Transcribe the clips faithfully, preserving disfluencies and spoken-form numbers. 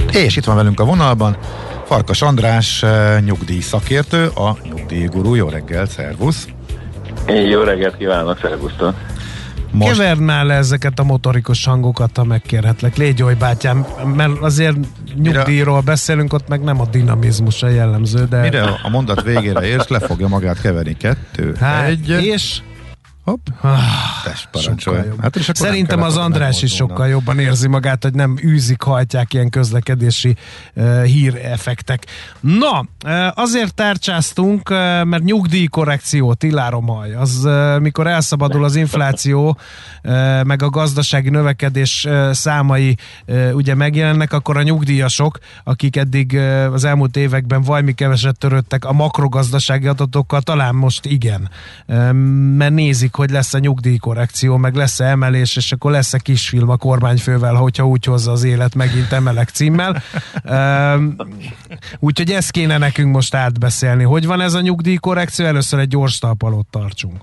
És itt van velünk a vonalban Farkas András, nyugdíj szakértő, a Nyugdíjguru. Jó reggel, szervusz! Jó reggelt kívánok, szervusztok! Most... Kevernál le ezeket a motorikos hangokat, ha megkérhetlek. Légy oly, bátyám, mert azért nyugdíjról mire... beszélünk, ott meg nem a dinamizmus a jellemző, de... Mire a mondat végére érsz, le fogja magát keverni. Kettő, hát, egy... És... Hopp, tess, parancsolj. Hát, szerintem az András is sokkal jobban érzi magát, hogy nem űzik, hajtják ilyen közlekedési uh, híreffektek. Na, uh, azért tárcsáztunk, uh, mert nyugdíjkorrekció, Tiláromaj, az uh, mikor elszabadul az infláció, uh, meg a gazdasági növekedés uh, számai uh, ugye megjelennek, akkor a nyugdíjasok, akik eddig uh, az elmúlt években vajmi keveset törődtek a makrogazdasági adatokkal, talán most igen, uh, mert nézik, hogy lesz a nyugdíjkorrekció, meg lesz-e emelés, és akkor lesz-e kisfilm a kormányfővel, hogyha úgy hozza az élet megint emelek címmel. Um, úgyhogy ezt kéne nekünk most átbeszélni. Hogy van ez a nyugdíjkorrekció? Először egy gyors talpalót tartsunk.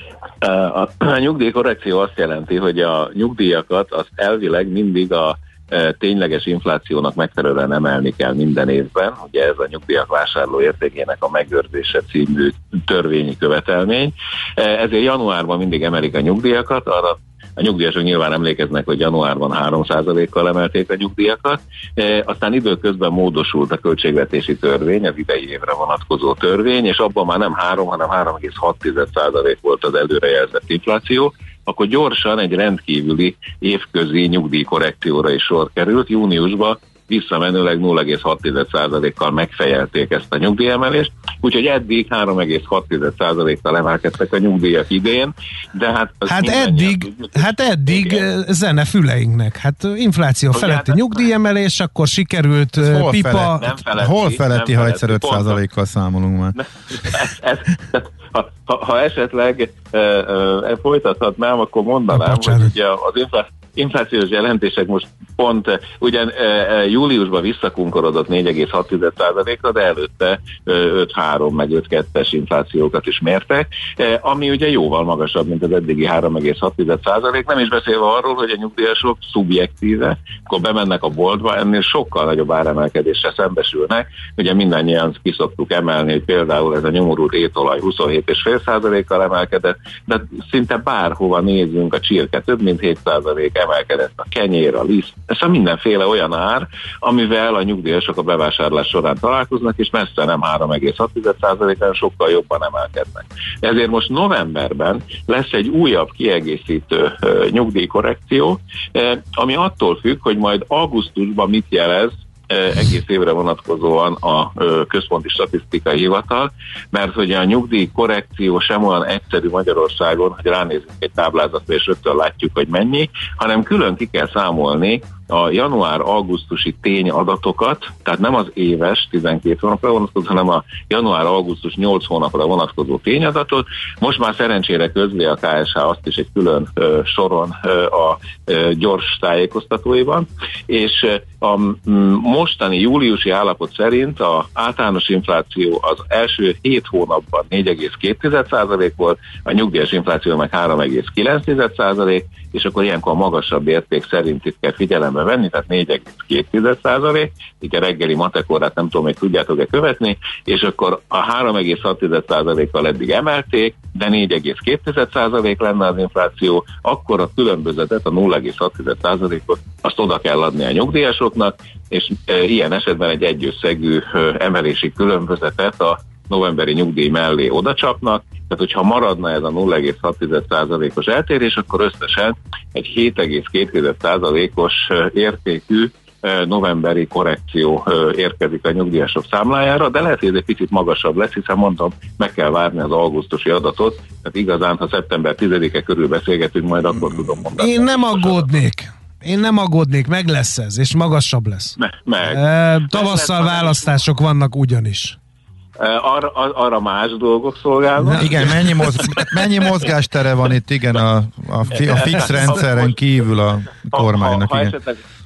A, a nyugdíjkorrekció azt jelenti, hogy a nyugdíjakat az elvileg mindig a tényleges inflációnak megfelelően emelni kell minden évben. Ugye ez a nyugdíjak vásárló értékének a megőrzése című törvényi követelmény. Ezért januárban mindig emelik a nyugdíjakat, arra a nyugdíjasok nyilván emlékeznek, hogy januárban három százalékkal emelték a nyugdíjakat, e, aztán időközben módosult a költségvetési törvény, az idei évre vonatkozó törvény, és abban már nem három, hanem három egész hat százalék volt az előrejelzett infláció, akkor gyorsan egy rendkívüli évközi nyugdíjkorrekcióra is sor került. Júniusban visszamenőleg nulla egész hat százalékkal megfejelték ezt a nyugdíjemelést, úgyhogy eddig három egész hat százalékkal emelkedtek a nyugdíjak idén, de hát... Hát eddig, tudjuk, hát eddig zene füleinknek, hát infláció feletti hát, nyugdíjemelés, akkor sikerült hol pipa... Feletti, feletti, hol feletti, ha egyszer öt százalékkal számolunk már? Ez, ez, ez, ha, ha, ha esetleg e, e, folytathatnám, akkor mondanám, hogy ugye az infláció inflációs jelentések most pont ugyan e, e, júliusban visszakunkorodott négy egész hat százalékra, de előtte e, öt három meg öt kettes inflációkat is mértek, e, ami ugye jóval magasabb, mint az eddigi három egész hat százalék, nem is beszélve arról, hogy a nyugdíjasok szubjektíve, akkor bemennek a boltba, ennél sokkal nagyobb áremelkedésre szembesülnek. Ugye mindannyian ki szoktuk emelni, hogy például ez a nyomorult étolaj huszonhét egész öt százalékkal emelkedett, de szinte bárhova nézzünk, a csirke több mint hét százalék emelkedett, a kenyér, a liszt, ez a mindenféle olyan ár, amivel a nyugdíjasok a bevásárlás során találkoznak, és messze nem három egész hat százalékán sokkal jobban emelkednek. Ezért most novemberben lesz egy újabb kiegészítő uh, nyugdíjkorrekció, uh, ami attól függ, hogy majd augusztusban mit jelez egész évre vonatkozóan a Központi Statisztikai Hivatal, mert hogy a nyugdíj korrekció sem olyan egyszerű Magyarországon, hogy ránézünk egy táblázatra és rögtön látjuk, hogy mennyi, hanem külön ki kell számolni a január-augusztusi tényadatokat, tehát nem az éves tizenkét hónapra vonatkozó, hanem a január-augusztus nyolc hónapra vonatkozó tényadatot. Most már szerencsére közli a ká es há azt is egy külön ö, soron ö, a ö, gyors tájékoztatóiban, és ö, a m, mostani júliusi állapot szerint az általános infláció az első hét hónapban négy egész két százalék volt, a nyugdíjas infláció meg három egész kilenc százalék, és akkor ilyenkor a magasabb érték szerint itt kell figyelembe venni, tehát négy egész két százalék, így a reggeli matekórát nem tudom, hogy tudjátok-e követni, és akkor a három egész hat százalékkal eddig emelték, de négy egész két százalék lenne az infláció, akkor a különbözetet, a nulla egész hat százalékot azt oda kell adni a nyugdíjasoknak, és e, ilyen esetben egy egyösszegű e, emelési különbözetet a novemberi nyugdíj mellé odacsapnak, tehát hogyha maradna ez a nulla egész hat százalékos eltérés, akkor összesen egy hét egész két százalékos értékű novemberi korrekció érkezik a nyugdíjasok számlájára, de lehet, hogy ez egy picit magasabb lesz, hiszen mondtam, meg kell várni az augusztusi adatot, tehát igazán, ha szeptember tizedike körül beszélgetünk, majd akkor tudom mondani. Én nem aggódnék. Én nem aggódnék, meg lesz ez, és magasabb lesz. Me- meg. E, tavasszal választások vannak ugyanis. Arra, arra más dolgok szolgálnak. Igen, mennyi, mozg, mennyi mozgástere van itt, igen, a, a, fi, a fix rendszeren kívül a kormánynak. Ha, ha, igen. esetleg,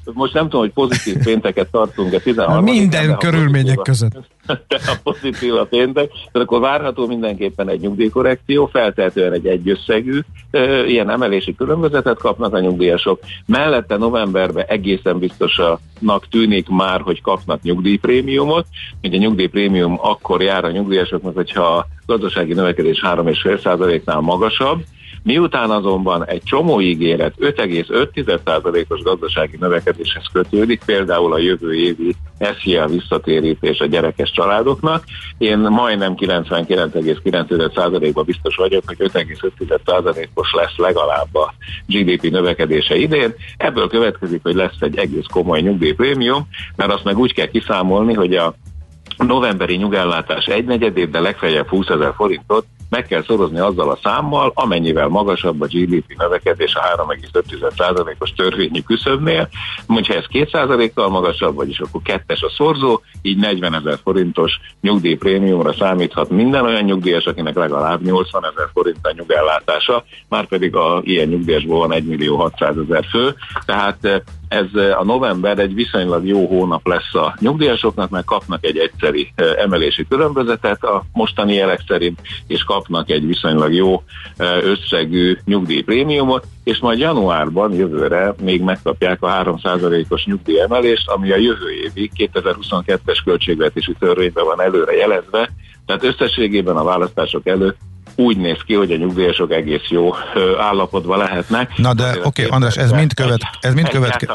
most nem tudom, hogy pozitív pénteket tartunk-e tizenharmadikán. Minden körülmények között. De a pozitív a péntek, tehát akkor várható mindenképpen egy nyugdíjkorrekció, feltehetően egy egyösszegű e, ilyen emelési különbözetet kapnak a nyugdíjasok. Mellette novemberben egészen biztosanak tűnik már, hogy kapnak nyugdíjprémiumot. Ugye a nyugdíjprémium akkor jár a nyugdíjasoknak, hogyha a gazdasági növekedés három egész öt százaléknál magasabb. Miután azonban egy csomó ígéret öt egész öt százalékos gazdasági növekedéshez kötődik, például a jövő évi es zé el visszatérítés a gyerekes családoknak, én majdnem kilencvenkilenc egész kilenc százalékban biztos vagyok, hogy öt egész öt százalékos lesz legalább a gé dé pé növekedése idén. Ebből következik, hogy lesz egy egész komoly nyugdíjprémium, mert azt meg úgy kell kiszámolni, hogy a novemberi nyugellátás egynegyedét, de legfeljebb húszezer forintot meg kell szorozni azzal a számmal, amennyivel magasabb a gé dé pé növekedés a három egész öt százalékos törvényi küszöbnél. Mondja, ez két százalékkal magasabb, vagyis akkor kettes a szorzó, így negyvenezer forintos nyugdíjprémiumra számíthat minden olyan nyugdíjas, akinek legalább nyolcvanezer forint a nyugellátása, márpedig a ilyen nyugdíjasból van egymillió hatszázezer fő, tehát ez a november egy viszonylag jó hónap lesz a nyugdíjasoknak, mert kapnak egy egyszeri emelési különbözetet a mostani jelek szerint, és kapnak egy viszonylag jó összegű nyugdíjprémiumot, és majd januárban, jövőre még megkapják a három százalékos nyugdíjemelést, ami a jövő évi kétezer-huszonkettes költségvetési törvényben van előre jelezve, tehát összességében a választások előtt úgy néz ki, hogy a nyugdíjasok egész jó állapotban lehetnek. Na de oké, okay, András, ez mind, követ, ez mind következik.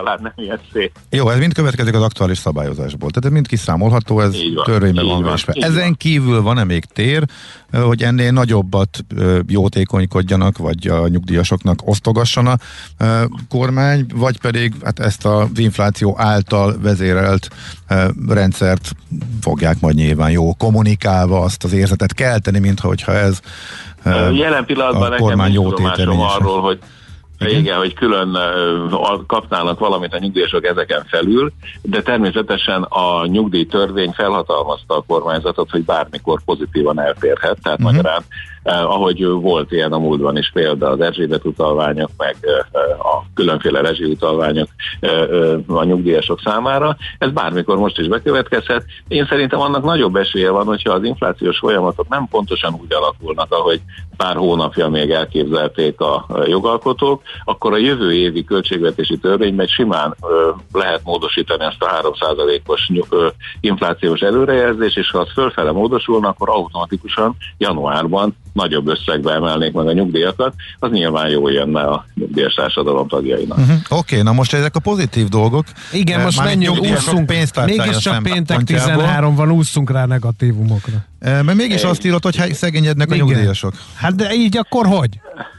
Jó, ez mind következik az aktuális szabályozásból. Tehát ez mind kiszámolható, ez van, törvényben van vésve. Ezen van. Kívül van-e még tér, hogy ennél nagyobbat jótékonykodjanak, vagy a nyugdíjasoknak osztogasson a kormány, vagy pedig hát ezt az infláció által vezérelt rendszert fogják majd nyilván jó kommunikálva azt az érzetet kelteni, mintha hogyha ez jelen pillanatban nekem nincs tudomásom arról, hogy igen. igen, hogy külön uh, kapnának valamit a nyugdíjasok ezeken felül, de természetesen a nyugdíjtörvény felhatalmazta a kormányzatot, hogy bármikor pozitívan eltérhet, tehát uh-huh. magyarán Uh, ahogy volt ilyen a múltban is példa, az Erzsébet utalványok, meg uh, a különféle rezsiutalványok uh, uh, a nyugdíjasok számára. Ez bármikor most is bekövetkezhet. Én szerintem annak nagyobb esélye van, hogyha az inflációs folyamatok nem pontosan úgy alakulnak, ahogy pár hónapja még elképzelték a jogalkotók, akkor a jövő évi költségvetési törvényben simán uh, lehet módosítani ezt a három százalékos uh, inflációs előrejelzés, és ha az fölfele módosulna, akkor automatikusan januárban nagyobb összegbe emelnék meg a nyugdíjakat, az nyilván jól jönne a nyugdíjas társadalom tagjainak. Uh-huh. Oké, okay, na most ezek a pozitív dolgok. Igen, most menjünk, ússzunk, mégiscsak péntek tizenhárom van, ússzunk rá negatívumokra. E, mert mégis azt írod, hogy szegényednek igen. a nyugdíjasok. Hát de így akkor hogy?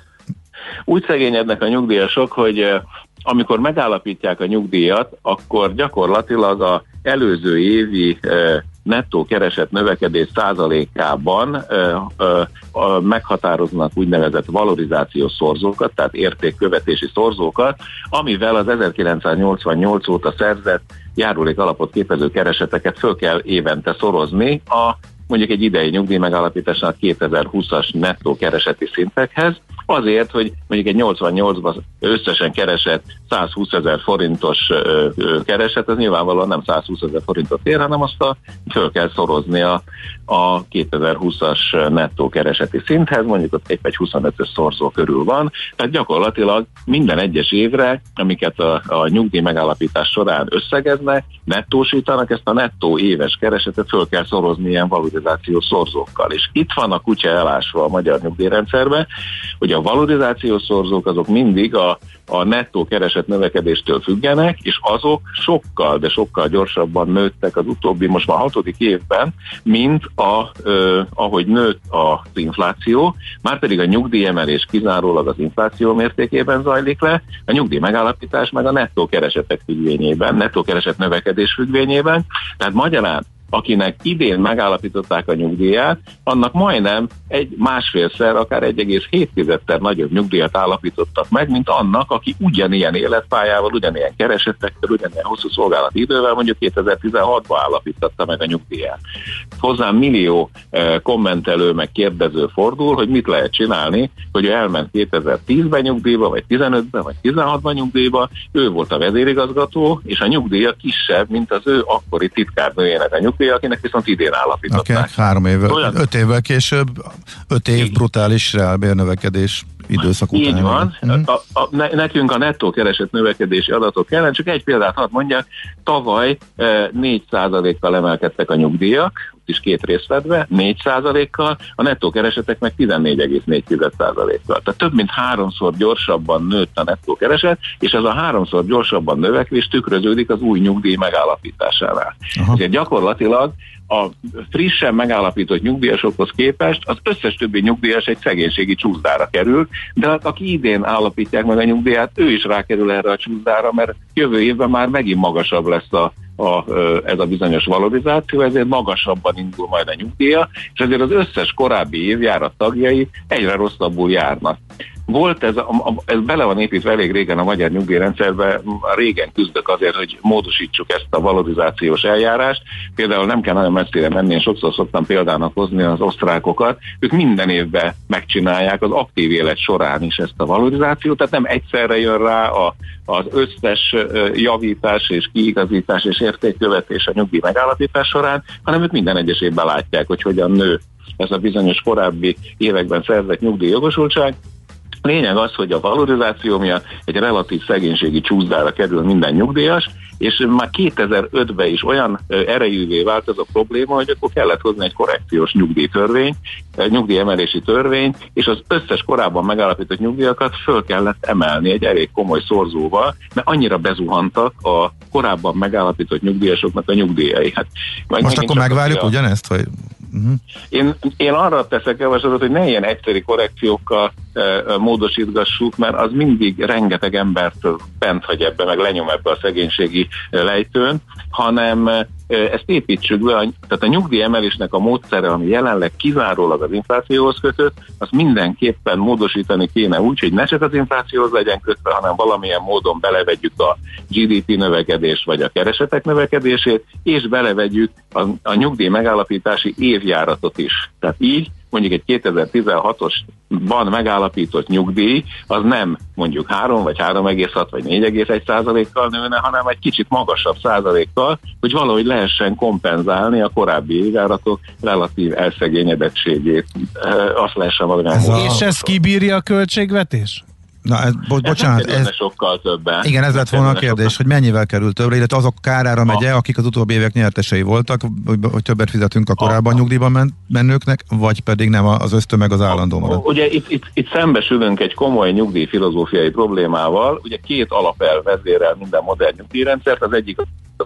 Úgy szegényednek a nyugdíjasok, hogy amikor megállapítják a nyugdíjat, akkor gyakorlatilag az előző évi nettó keresett növekedés százalékában ö, ö, ö, meghatároznak úgynevezett valorizációs szorzókat, tehát értékkövetési szorzókat, amivel az ezerkilencszáznyolcvannyolc óta szerzett járulék alapot képező kereseteket föl kell évente szorozni a mondjuk egy idei nyugdíj megállapításnak kétezer-húszas nettó kereseti szintekhez, azért, hogy mondjuk egy nyolcvannyolcban összesen keresett százhúszezer forintos ö, ö, kereset, ez nyilvánvalóan nem százhúszezer forintot ér, hanem azt a, föl kell szorozni a, a kétezer-húszas nettó kereseti szinthez, mondjuk ott épp egy huszonötös szorzó körül van, tehát gyakorlatilag minden egyes évre, amiket a, a nyugdíj megállapítás során összegeznek, nettósítanak, ezt a nettó éves keresetet föl kell szorozni ilyen valorizációs szorzókkal. És itt van a kutya elásva a magyar nyugdíjrendszerbe, hogy a valorizációs szorzók azok mindig a, a nettó kereset növekedéstől függenek, és azok sokkal, de sokkal gyorsabban nőttek az utóbbi, most már hatodik évben, mint a, ö, ahogy nőtt az infláció, márpedig a nyugdíjemelés kizárólag az infláció mértékében zajlik le, a nyugdíj megállapítás meg a nettó keresetek függvényében, nettó kereset növekedés függvényében, tehát magyarán akinek idén megállapították a nyugdíját, annak majdnem egy másfélszer, akár egy egész hétszer nagyobb nyugdíjat állapítottak meg, mint annak, aki ugyanilyen életpályával, ugyanilyen keresetekkel, ugyanilyen hosszú szolgálati idővel mondjuk kétezer-tizenhatban állapította meg a nyugdíját. Hozzám millió eh, kommentelő meg kérdező fordul, hogy mit lehet csinálni, hogy ő elment kétezer-tízben nyugdíjba, vagy tizenötben, vagy tizenhatban nyugdíjba, ő volt a vezérigazgató, és a nyugdíja kisebb, mint az ő akkori titkárnőjének a nyugdíja, akinek viszont idén állapították. Okay, három évvel, Olyan... öt évvel később, öt év így. Brutális reálbérnövekedés időszak után. Így van. Hmm. A, a, ne, nekünk a nettó keresett növekedési adatok kellene, csak egy példát hadd mondjak, tavaly e, négy százalékkal emelkedtek a nyugdíjak, ott is két részletbe, négy százalékkal, a nettó keresetek meg tizennégy egész négy százalékkal. Tehát több mint háromszor gyorsabban nőtt a nettó kereset, és ez a háromszor gyorsabban növekvés tükröződik az új nyugdíj megállapításánál. Ezért gyakorlatilag a frissen megállapított nyugdíjasokhoz képest az összes többi nyugdíjas egy szegénységi csúszdára kerül, de aki idén állapítják meg a nyugdíjat, ő is rákerül erre a csúszdára, mert jövő évben már megint magasabb lesz a, a, ez a bizonyos valorizáció, ezért magasabban indul majd a nyugdíja, és ezért az összes korábbi évjárat tagjai egyre rosszabbul járnak. Volt ez, ez bele van építve elég régen a magyar nyugdíjrendszerbe, régen küzdök azért, hogy módosítsuk ezt a valorizációs eljárást. Például nem kell nagyon messzire menni, én sokszor szoktam példának hozni az osztrákokat, ők minden évben megcsinálják az aktív élet során is ezt a valorizációt, tehát nem egyszerre jön rá a, az összes javítás és kiigazítás és értékkövetés a nyugdíj megállapítás során, hanem ők minden egyes évben látják, hogy hogyan nő ez a bizonyos korábbi években szerzett nyugdíjjogosultság. Lényeg az, hogy a valorizáció miatt egy relatív szegénységi csúszdára kerül minden nyugdíjas, és már kétezer-ötben is olyan erejűvé vált ez a probléma, hogy akkor kellett hozni egy korrekciós nyugdíjtörvény, nyugdíjemelési törvény, és az összes korábban megállapított nyugdíjakat föl kellett emelni egy elég komoly szorzóval, mert annyira bezuhantak a korábban megállapított nyugdíjasoknak a nyugdíjai. Hát, most akkor megvárjuk a... ugyanezt, vagy... Uh-huh. Én, én arra teszek javaslatot, hogy ne ilyen egyszerű korrekciókkal e, módosítgassuk, mert az mindig rengeteg embert bent hagy ebbe, meg lenyom ebbe a szegénységi lejtőn, hanem e, ezt építsük be, tehát a nyugdíjemelésnek a módszere, ami jelenleg kizárólag az inflációhoz kötött, azt mindenképpen módosítani kéne úgy, hogy ne csak az inflációhoz legyen kötve, hanem valamilyen módon belevegyük a gé dé pé növekedést, vagy a keresetek növekedését, és belevegyük a, a nyugdíj megállapítási évjáratot is. Tehát így mondjuk egy kétezer-tizenhatosban megállapított nyugdíj, az nem mondjuk három vagy három egész hat vagy négy egész egy százalékkal nőne, hanem egy kicsit magasabb százalékkal, hogy valahogy lehessen kompenzálni a korábbi évjáratok relatív elszegényedettségét. Azt lehessen valamilyen. És ez kibírja a költségvetés? Na, ez, bo- bocsánat, ez, ez sokkal többen. Igen, ez lett volna a kérdés, sokkal. Hogy mennyivel kerül többre, illetve azok kárára megy-e, akik az utóbbi évek nyertesei voltak, hogy többet fizetünk a korábban a, nyugdíjban men- mennőknek, vagy pedig nem az ösztömeg az állandó marad. Ugye itt, itt, itt szembesülünk egy komoly nyugdíjfilozófiai problémával, ugye két alapelv vezérel minden modern nyugdíjrendszert, az egyik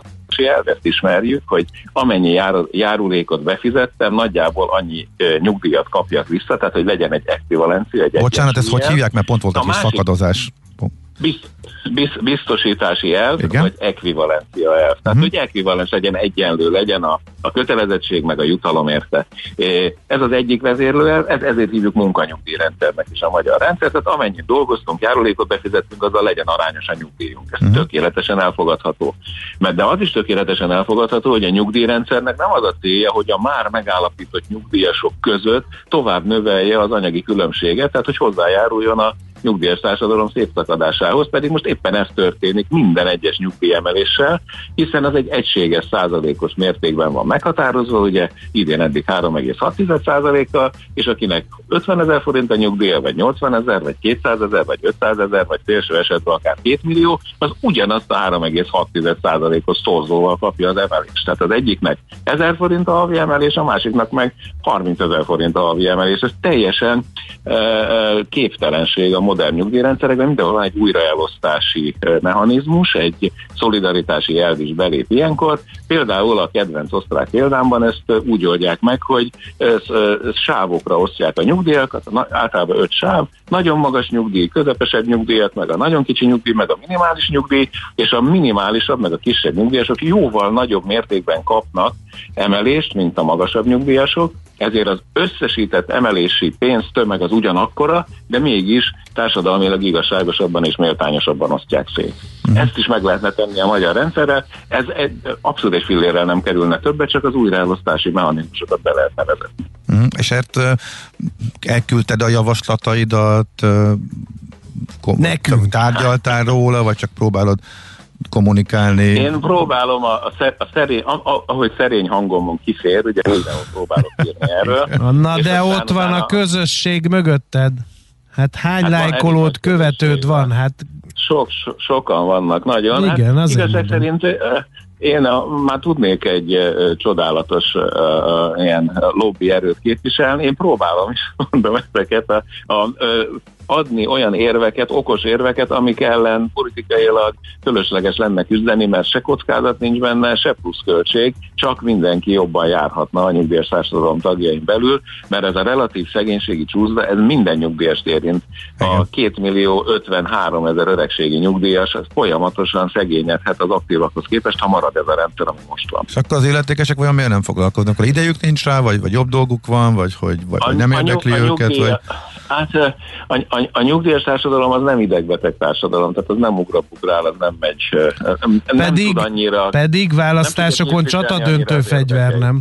elvet ismerjük, hogy amennyi jár, járulékot befizettem, nagyjából annyi e, nyugdíjat kapjak vissza, tehát hogy legyen egy ekvivalencia. Egy Bocsánat, ezt hogy hívják, mert pont volt egy szakadozás. Bizt, bizt, biztosítási elv, igen? Vagy ekvivalencia elv. Tehát, uh-huh. hogy ekvivalens legyen, egyenlő legyen a, a kötelezettség, meg a jutalom érte. Ez az egyik vezérlő elv, ez, ezért hívjuk munkanyugdíjrendszernek is a magyar rendszer, tehát amennyit dolgoztunk, járulékot befizettünk, azzal legyen arányos a nyugdíjunk. Ez uh-huh. tökéletesen elfogadható. Mert de az is tökéletesen elfogadható, hogy a nyugdíjrendszernek nem az a célja, hogy a már megállapított nyugdíjasok között tovább növelje az anyagi különbséget, tehát hogy hozzájáruljon a nyugdíjas társadalom szétszakadásához, pedig most éppen ez történik minden egyes nyugdíjemeléssel, hiszen az egy egységes százalékos mértékben van meghatározva, ugye idén eddig három egész hat százalékkal, és akinek ötvenezer forint a nyugdíja, vagy nyolcvanezer, vagy kétszázezer, vagy ötszázezer, vagy szélső esetben akár két millió, az ugyanazt a három egész hat százalékos szorzóval kapja az emelést. Tehát az egyiknek ezer forint a havi emelés, a másiknak meg harmincezer forint a havi emelés. Ez teljesen uh, képtelenség a modern nyugdíjrendszerekben mindenhol van egy újraelosztási mechanizmus, egy szolidaritási elv is belép ilyenkor. Például a kedvenc osztrák példámban ezt úgy oldják meg, hogy sávokra osztják a nyugdíjakat, általában öt sáv, nagyon magas nyugdíj, közepesebb nyugdíjat, meg a nagyon kicsi nyugdíj, meg a minimális nyugdíj, és a minimálisabb, meg a kisebb nyugdíjasok jóval nagyobb mértékben kapnak emelést, mint a magasabb nyugdíjasok, ezért az összesített emelési pénztömeg az ugyanakkora, de mégis társadalmilag igazságosabban és méltányosabban osztják szét. Mm. Ezt is meg lehetne tenni a magyar rendszerrel, ez egy, abszolút egy fillérrel nem kerülne többet, csak az újraelosztási mechanizmusokat be lehetne vezetni. Mm. És hát elküldted a javaslataidat, nekünk tárgyaltál róla, vagy csak próbálod kommunikálni? Én próbálom, a, a, a szerény, a, a, ahogy szerény hangomon kifér, ugye mindenhol próbálok írni erről. Na de ott van a közösség mögötted. Hát hány hát lájkolót, követőd van? Hát sok, so, sokan vannak, nagyon. Igen, hát, igazság szerint uh, én a, már tudnék egy uh, csodálatos uh, uh, ilyen lobby erőt képviselni. Én próbálom is, mondom ezeket a, a uh, adni olyan érveket, okos érveket, amik ellen politikailag fölösleges lenne küzdeni, mert se kockázat nincs benne, se pluszköltség, csak mindenki jobban járhatna a nyugdíjas társadalom tagjain belül, mert ez a relatív szegénységi csúszda, ez minden nyugdíjast érint. A két millió ötvenhárom ezer öregségi nyugdíjas, ez folyamatosan szegényedhet az aktívakhoz képest, ha marad ez a rendszer, ami most van. És akkor az illetékesek olyan miért nem foglalkoznak? Akkor idejük nincs rá, vagy, vagy jobb dolguk van, vagy, hogy, vagy a, nem érdekli a, a őket? Nyugdíj, vagy... Hát a, a, a nyugdíjas társadalom az nem idegbeteg társadalom, tehát az nem ugrabugrál, az nem megy, nem, pedig, nem tud annyira... Pedig választásokon csatadöntő fegyver, nem?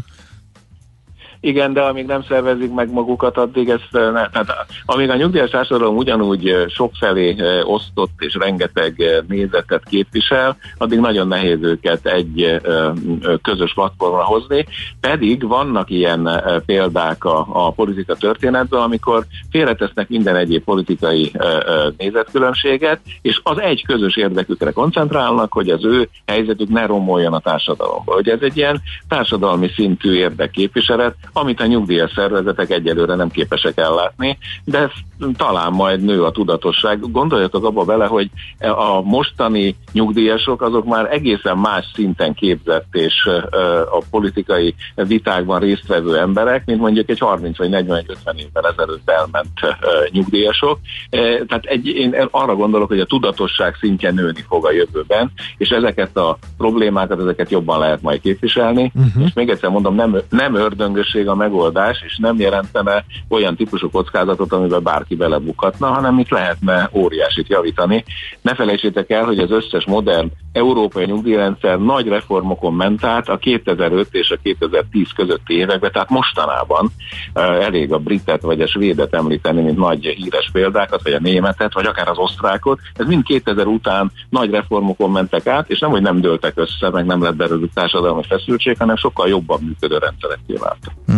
Igen, de amíg nem szervezik meg magukat, addig ezt, ne, tehát amíg a nyugdíjas társadalom ugyanúgy sokfelé osztott és rengeteg nézetet képvisel, addig nagyon nehéz őket egy közös platformra hozni, pedig vannak ilyen példák a, a politika történetben, amikor félretesznek minden egyéb politikai nézetkülönbséget, és az egy közös érdekükre koncentrálnak, hogy az ő helyzetük ne romoljon a társadalomba. Hogy ez egy ilyen társadalmi szintű érdekképviselet, amit a nyugdíjas szervezetek egyelőre nem képesek ellátni, de talán majd nő a tudatosság. Gondoljatok abba bele, hogy a mostani nyugdíjasok azok már egészen más szinten képzett és a politikai vitákban résztvevő emberek, mint mondjuk egy harminc vagy negyven vagy ötven évvel ezelőtt elment nyugdíjasok. Tehát egy, én arra gondolok, hogy a tudatosság szintje nőni fog a jövőben, és ezeket a problémákat, ezeket jobban lehet majd képviselni. Uh-huh. És még egyszer mondom, nem, nem ördöngösség a megoldás, és nem jelentene olyan típusú kockázatot, amiben bárki belebukhatna, hanem itt lehetne óriásit javítani. Ne felejtsétek el, hogy az összes modern európai nyugdíjrendszer nagy reformokon ment át a kétezer-öt és a kétezer-tíz közötti években, tehát mostanában elég a britet vagy a svédet említeni, mint nagy híres példákat, vagy a németet, vagy akár az osztrákot. Ez mind kétezer után nagy reformokon mentek át, és nem, hogy nem dőltek össze, meg nem lett belőlük társadalmi feszültség, hanem sokkal jobban működő rendszerekké váltak. Mm.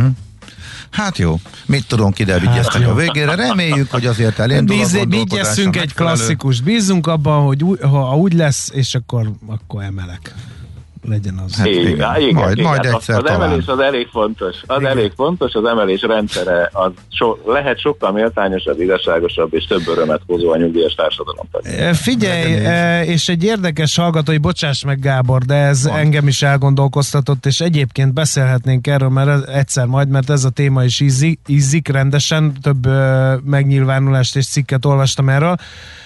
Hát jó, mit tudunk ide vigyezteni hát a végére? Reméljük, hogy azért elindul Bíz, a gondolkodása. Bígyesszünk egy klasszikus, bízunk abban, hogy ú, ha úgy lesz, és akkor, akkor emelek. Legyen az. Hát igen, igen, igen, majd, igen. majd egyszer az, az emelés az elég fontos. Az igen. elég fontos, az emelés rendszere az so, lehet sokkal méltányosabb, igazságosabb és több örömet hozó a nyugdíjas társadalom. Figyelj, és egy érdekes hallgatói, bocsáss meg Gábor, de ez Van. engem is elgondolkoztatott, és egyébként beszélhetnénk erről, mert egyszer majd, mert ez a téma is ízik, ízik rendesen, több megnyilvánulást és cikket olvastam erről.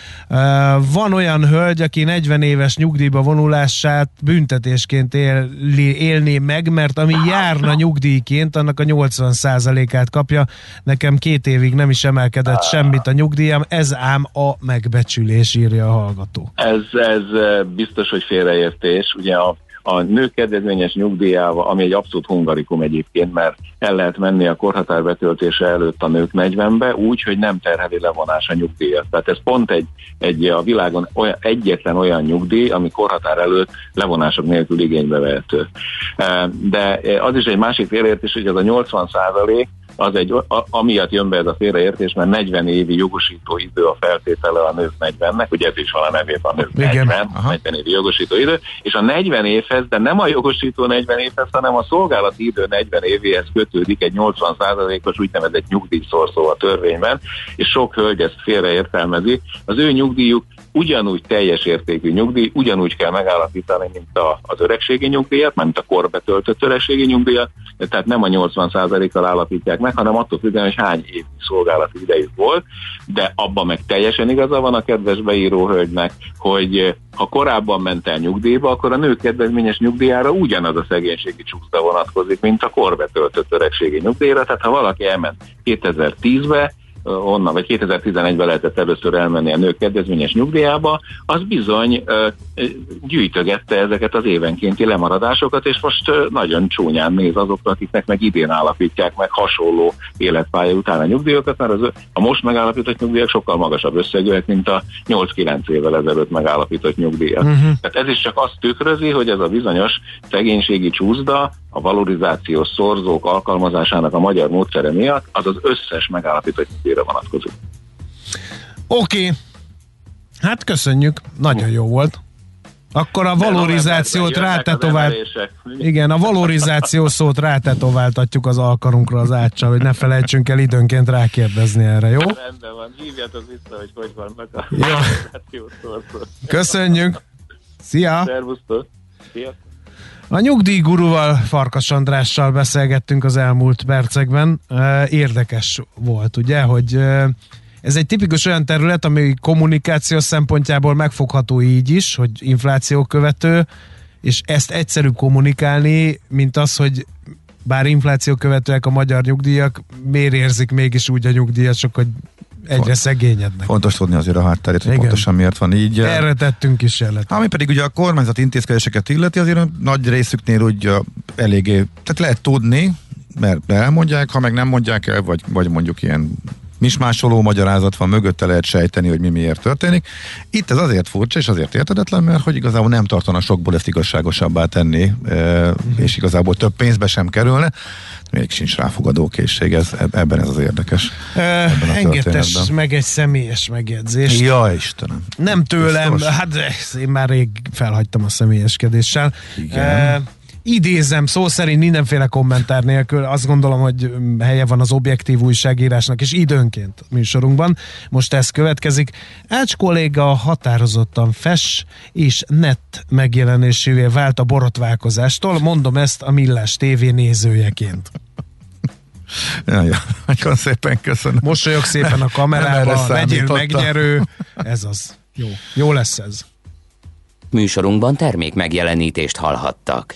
Van olyan hölgy, aki negyven éves nyugdíjba vonulását büntetésként élni, élné meg, mert ami járna nyugdíjként, annak a nyolcvan százalékát kapja. Nekem két évig nem is emelkedett semmit a nyugdíjam, ez ám a megbecsülés, írja a hallgató. Ez, ez biztos, hogy félreértés. Ugye a a nők kedvezményes nyugdíjával, ami egy abszolút hungarikum egyébként, mert el lehet menni a korhatár betöltése előtt a nők negyvenbe, úgy, hogy nem terheli levonás a nyugdíjat. Tehát ez pont egy, egy a világon olyan, egyetlen olyan nyugdíj, ami korhatár előtt levonások nélkül igénybe vehető. De az is egy másik félreértés, hogy az a nyolcvan százalék, az egy, a, amiatt jön be ez a félreértés, mert negyven évi jogosító idő a feltétele a nők negyvennek, ugye ez is van a nevében, a nők negyven, negyven évi jogosító idő, és a negyven évhez, de nem a jogosító negyven évhez, hanem a szolgálati idő negyven évéhez kötődik egy nyolcvan százalékos úgynevezett nyugdíjszorszó a törvényben, és sok hölgy ezt félreértelmezi. Az ő nyugdíjuk ugyanúgy teljes értékű nyugdíj, ugyanúgy kell megállapítani, mint a, az öregségi nyugdíjat, mint a korbetöltött öregségi nyugdíjat, tehát nem a nyolcvan százalékkal állapítják meg, hanem attól függően, hogy hány év szolgálati idejük volt, de abban meg teljesen igaza van a kedves beíró hölgynek, hogy ha korábban ment el nyugdíjba, akkor a nők kedvezményes nyugdíjára ugyanaz a szegénységi csúszda vonatkozik, mint a korbetöltött öregségi nyugdíjra, tehát ha valaki elment kétezer-tízbe, onnan, vagy kétezer-tizenegyben lehetett először elmenni a nők kedvezményes nyugdíjába, az bizony ö, gyűjtögette ezeket az évenkénti lemaradásokat, és most ö, nagyon csúnyán néz azokra, akiknek meg idén állapítják meg hasonló életpálya után a nyugdíjakat, mert az, a most megállapított nyugdíjak sokkal magasabb összegűek, mint a nyolc-kilenc évvel ezelőtt megállapított nyugdíjak. Uh-huh. Tehát ez is csak azt tükrözi, hogy ez a bizonyos szegénységi csúszda a valorizációs szorzók alkalmazásának a magyar módszere miatt az az összes megállapított nyugdíjra vonatkozik. Oké, okay. Hát köszönjük, nagyon jó volt. Akkor a valorizációt rátetovált. Igen, a valorizáció szót rátetováltatjuk az alkarunkra az áccsal, hogy ne felejtsünk el időnként rákérdezni erre, jó? Rendben van, hívjátok vissza, hogy hogy vannak a valorizációs szorzók. Köszönjük! Szia! Szervusztok! Szia! A nyugdíjguruval, Farkas Andrással beszélgettünk az elmúlt percekben. Érdekes volt, ugye, hogy ez egy tipikus olyan terület, ami kommunikáció szempontjából megfogható így is, hogy infláció követő, és ezt egyszerű kommunikálni, mint az, hogy bár infláció követőek a magyar nyugdíjak, miért érzik mégis úgy a nyugdíjasok, hogy egyre szegényednek. Fontos tudni azért a hátterét, hogy pontosan miért van így. Erre tettünk kísérletet. Ami pedig ugye a kormányzat intézkedéseket illeti, azért nagy részüknél úgy eléggé, tehát lehet tudni, mert elmondják, ha meg nem mondják el, vagy, vagy mondjuk ilyen mismásoló magyarázat van, mögötte lehet sejteni, hogy mi miért történik. Itt ez azért furcsa, és azért értedetlen, mert hogy igazából nem tartanak sokból ezt igazságosabbá tenni, e, és igazából több pénzbe sem kerülne. Még sincs ráfogadó készség, ez, ebben ez az érdekes. Engedtes meg egy személyes megjegyzést. Ja, Istenem. Nem tőlem, biztos? Hát én már rég felhagytam a személyeskedéssel. Igen. Uh, idézem szó szerint mindenféle kommentár nélkül, azt gondolom, hogy helye van az objektív újságírásnak, és időnként a műsorunkban. Most ez következik. Ács kolléga határozottan fes és net megjelenésévé vált a borotválkozástól. Mondom ezt a Millás té vé nézőjeként. Ja, ja, nagyon szépen köszönöm. Mosolyog szépen a kamerába, legyél megnyerő. Ez az. Jó, jó lesz ez. Műsorunkban termék megjelenítést hallhattak.